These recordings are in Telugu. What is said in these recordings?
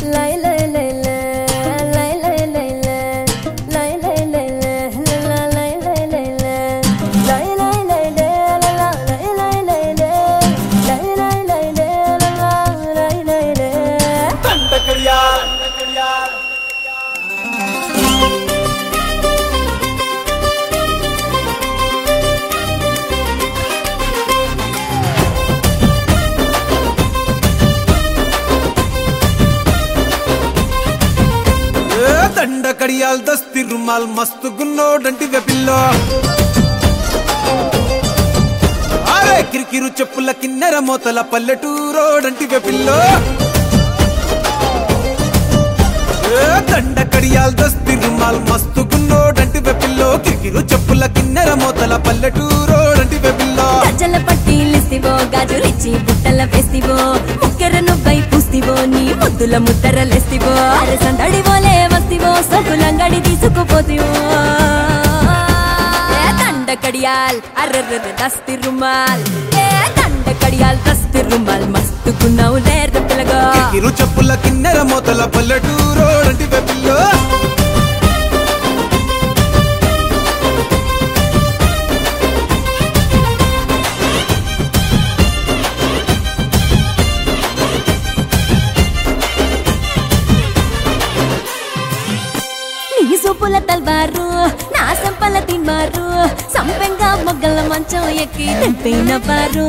దండ కడియాల్ దస్తి రుమాల్ మస్తు గున్నోడంటి వెపిల్లో అరే కిరికిరు చెప్పుల కిన్నెర మోతల పల్లెటూరోడంటి వెపిల్లో దండ కడియాల్ దస్తి రుమాల్ మస్తు గున్నోడంటి వెపిల్లో కిరికిరు చెప్పుల కిన్నెర మోతల పల్లెటూరోడంటి వెపిల్లో గజల పట్టీలిస్తివో గాజులిచ్చి బుట్టల వేస్తివో ముక్కెర నువ్వై పూస్తివో నీ ముద్దుల ముద్దరలేస్తివో అరే సందడివోలే వస్తివో సొకులంగడి తీసుకుపోతివో దండ కడియాల్ అర్రర్ర దస్తి రుమాల్ దండ కడియాల్ దస్తి రుమాల్ మస్తుకున్నావు లేర పిల్లగా కిరికిరు చెప్పుల కిన్నెర మోతల పల్లెటూరోడంటి వెపిల్లో సూపుల తల్వారు నా సంపల తిన్మారు సంపెంగా మొగ్గల మంచం ఎక్కి తెంపిన పారు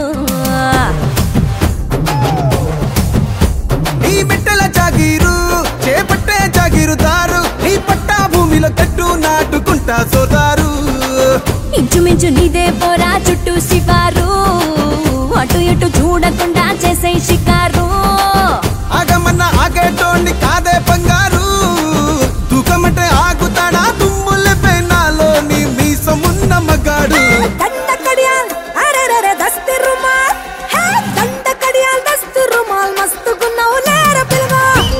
నీ బిడ్డల జాగీరు చేపట్టే జాగీరుదారు నీ పట్టా భూమిలో కట్టు నాటుకుంటా సోదారు ఇంచుమించు నీదే పోరా చుట్టూ శివారు అటు ఇటు చూడకుండా చేసే షికారు ఆగమన్న ఆగేటోండి కాదే బంగారు తూకమంటే ఆగుతాడా తుమ్ముల పెనాలో నీ మీసమున్న మగాడు దండ కడియాల్ అరెరెరె దస్తి రుమాల్ హే దండ కడియాల్ దస్తి రుమాల్ మస్తుకున్నావు లేర పిల్లగా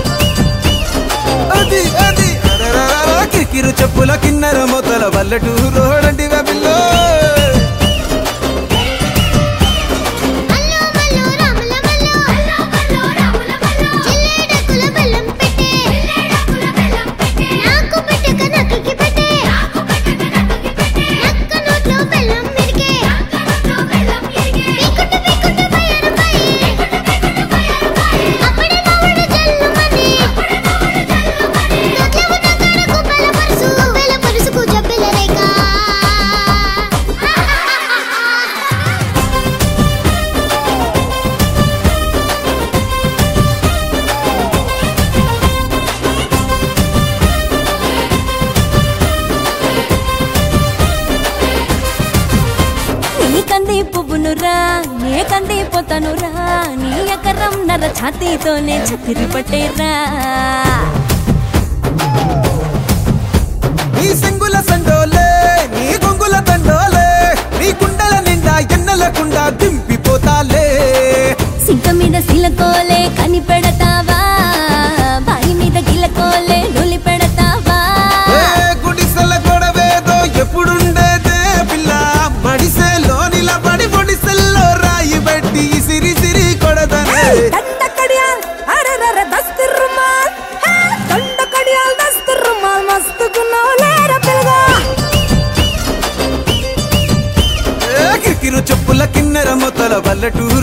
అది అది అరెరెరె కిరికిరు చెప్పుల కిన్నెర మొదల పల్లెటూరోడంటి వెపిల్లో పువ్వునురా నే కంది పోతానురా నీ ఎకరం నర ఛాతీతోనే చతిరి పట్టేరా నీ సింగుల సండోలే నీ గొంగుల దండోలే నీ కుండల నిండా ఎన్నెలకుండా దింపిపోతాలే సింక మీద సిలకోలే కని పెడతావా బాయి మీద గిలకోలే నులి పెడతావా గుడిసెల గొడవేదో ఎప్పుడుండేదే పిల్ల మడిసెలో నిలబడి పొడిసెల్లో రాయి పెట్టి సిరి సిరి కొడదనే దండ కడియాల్ అరెరెరె దస్తి రుమాల్ దండ కడియాల్ దస్తి రుమాల్ మస్తుకున్నావు లేర పిల్లగా కిరికిరు చెప్పుల కిన్నెర మొదల పల్లెటూరు